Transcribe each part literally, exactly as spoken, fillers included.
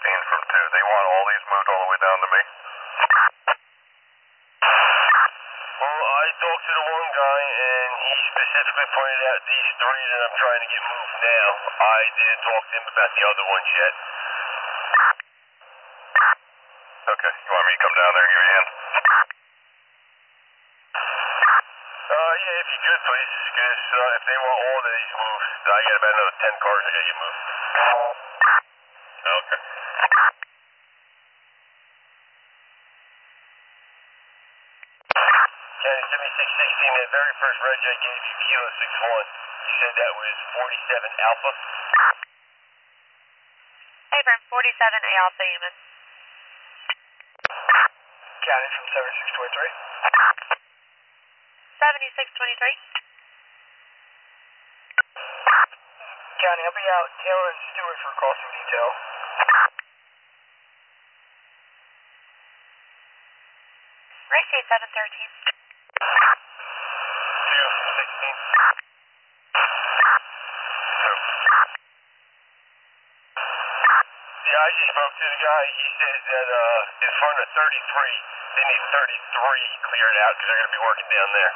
sixteen from two. They want all these moved all the way down to me? Well, I talked to the one guy, and he specifically pointed out these three that I'm trying to get moved now. I didn't talk to him about the other ones yet. Okay, you want me to come down there and give you a hand? Uh, yeah, if you could, please, because uh, if they want all of these moved, I got about another ten cars I gotta get moved. Okay. County seventy-six sixteen, that very first reg I gave you, Kilo six one, you said that was forty-seven Alpha? Hey, from forty-seven A Alpha, Human. County from seventy-six twenty-three. seventy-six twenty-three. County, I'll be out. Taylor and Stewart for crossing detail. Ricky, seven thirteen. Two from sixteen. Yeah, I just spoke to the guy. He says that uh, in front of thirty-three, they need thirty-three cleared out because they're going to be working down there.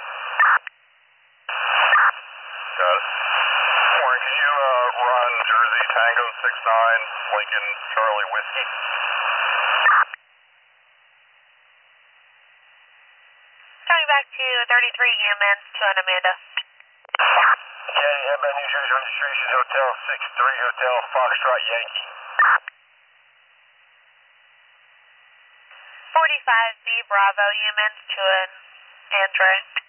Got it. Warren, can you uh, run Jersey Tango six nine, Lincoln Charlie Whiskey? Coming back to thirty-three Human to an Amanda. County, how about New Jersey Registration Hotel six three Hotel Foxtrot Yankee? forty-five B Bravo Human to an Android.